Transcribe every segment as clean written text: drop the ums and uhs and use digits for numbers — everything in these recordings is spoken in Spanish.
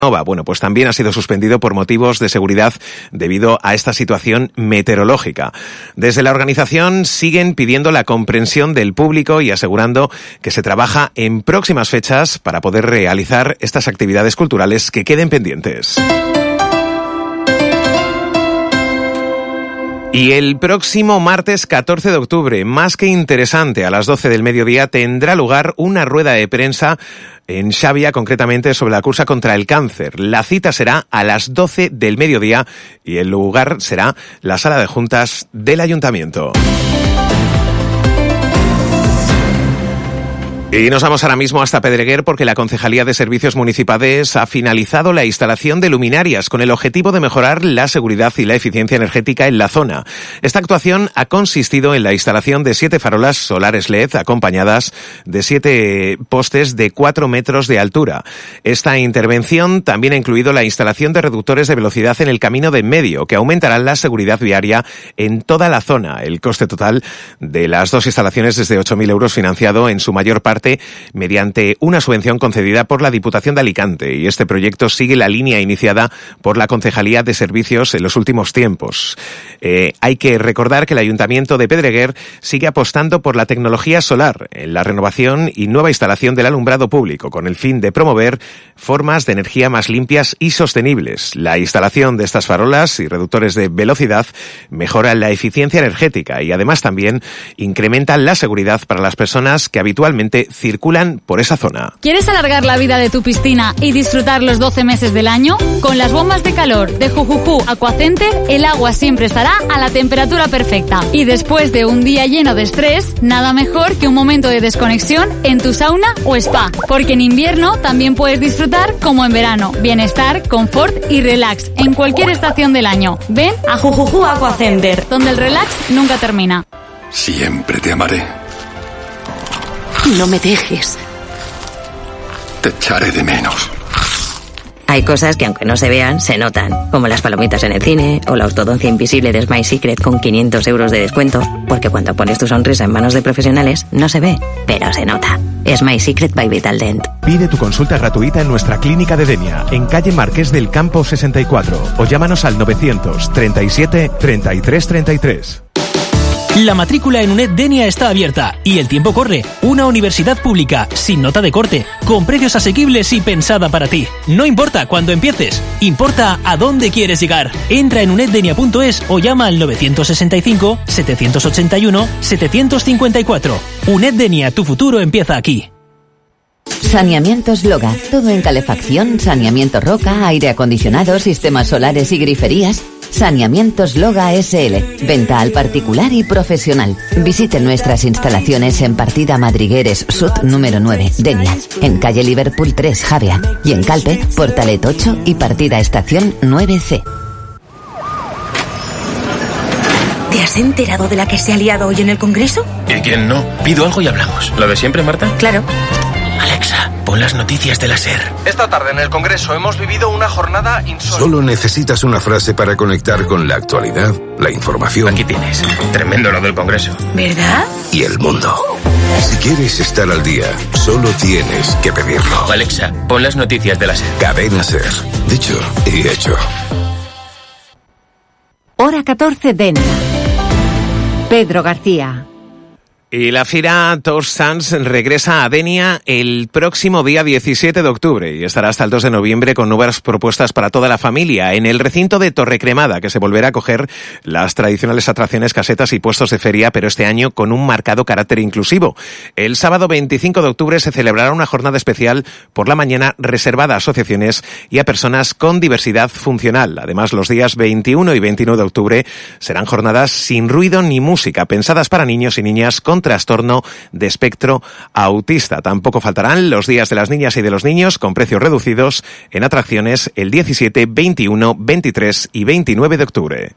Bueno, pues también ha sido suspendido por motivos de seguridad debido a esta situación meteorológica. Desde la organización siguen pidiendo la comprensión del público y asegurando que se trabaja en próximas fechas para poder realizar estas actividades culturales que queden pendientes. Y el próximo martes 14 de octubre, más que interesante, a las 12 del mediodía, tendrá lugar una rueda de prensa en Xàbia, concretamente sobre la cursa contra el cáncer. La cita será a las 12 del mediodía y el lugar será la sala de juntas del Ayuntamiento. Y nos vamos ahora mismo hasta Pedreguer porque la Concejalía de Servicios Municipales ha finalizado la instalación de luminarias con el objetivo de mejorar la seguridad y la eficiencia energética en la zona. Esta actuación ha consistido en la instalación de 7 farolas solares LED acompañadas de 7 postes de 4 metros de altura. Esta intervención también ha incluido la instalación de reductores de velocidad en el camino de en medio que aumentarán la seguridad viaria en toda la zona. El coste total de las 2 instalaciones es de 8.000 euros, financiado en su mayor parte mediante una subvención concedida por la Diputación de Alicante, y este proyecto sigue la línea iniciada por la Concejalía de Servicios en los últimos tiempos. Hay que recordar que el Ayuntamiento de Pedreguer sigue apostando por la tecnología solar en la renovación y nueva instalación del alumbrado público, con el fin de promover formas de energía más limpias y sostenibles. La instalación de estas farolas y reductores de velocidad mejora la eficiencia energética y además también incrementa la seguridad para las personas que habitualmente circulan por esa zona. ¿Quieres alargar la vida de tu piscina y disfrutar los 12 meses del año? Con las bombas de calor de Jujuju Aquacenter, el agua siempre estará a la temperatura perfecta. Y después de un día lleno de estrés, nada mejor que un momento de desconexión en tu sauna o spa. Porque en invierno también puedes disfrutar como en verano. Bienestar, confort y relax en cualquier estación del año. Ven a Jujuju Aquacenter, donde el relax nunca termina. Siempre te amaré. No me dejes. Te echaré de menos. Hay cosas que aunque no se vean, se notan, como las palomitas en el cine o la ortodoncia invisible de Smile Secret con 500 euros de descuento, porque cuando pones tu sonrisa en manos de profesionales, no se ve, pero se nota. Smile Secret by Vitaldent. Pide tu consulta gratuita en nuestra clínica de Denia, en calle Marqués del Campo 64, o llámanos al 937 33 33. La matrícula en UNED Denia está abierta y el tiempo corre. Una universidad pública, sin nota de corte, con precios asequibles y pensada para ti. No importa cuándo empieces, importa a dónde quieres llegar. Entra en uneddenia.es o llama al 965 781 754. UNED Denia, tu futuro empieza aquí. Saneamientos Loga, todo en calefacción, saneamiento roca, aire acondicionado, sistemas solares y griferías. Saneamientos Loga SL, venta al particular y profesional. Visite nuestras instalaciones en Partida Madrigueres Sud número 9, Denia, en calle Liverpool 3, Javia, y en Calpe, Portalet 8 y Partida Estación 9C. ¿Te has enterado de la que se ha liado hoy en el Congreso? ¿Y quién no? Pido algo y hablamos. ¿Lo de siempre, Marta? Claro. Alexa, pon las noticias de la SER. Esta tarde en el Congreso hemos vivido una jornada insólita. Solo necesitas una frase para conectar con la actualidad, la información. Aquí tienes. Tremendo lo del Congreso. ¿Verdad? Y el mundo. Si quieres estar al día, solo tienes que pedirlo. Alexa, pon las noticias de la SER. Cadena SER. Dicho y hecho. Hora 14 Denia. Pedro García. Y la Fira Tots Sants regresa a Denia el próximo día 17 de octubre y estará hasta el 2 de noviembre con nuevas propuestas para toda la familia en el recinto de Torrecremada, que se volverá a acoger las tradicionales atracciones, casetas y puestos de feria, pero este año con un marcado carácter inclusivo. El sábado 25 de octubre se celebrará una jornada especial por la mañana reservada a asociaciones y a personas con diversidad funcional. Además, los días 21 y 29 de octubre serán jornadas sin ruido ni música, pensadas para niños y niñas con trastorno de espectro autista. Tampoco faltarán los días de las niñas y de los niños con precios reducidos en atracciones el 17, 21, 23 y 29 de octubre.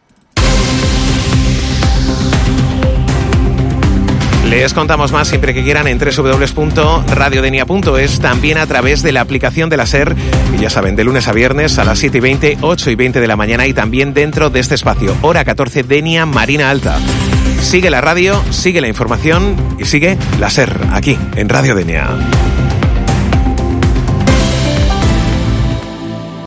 Les contamos más siempre que quieran en www.radiodenia.es, también a través de la aplicación de la SER, y ya saben, de lunes a viernes a las 7 y 20, 8 y 20 de la mañana, y también dentro de este espacio, hora 14, Denia Marina Alta. Sigue la radio, sigue la información y sigue la SER aquí en Radio Denia.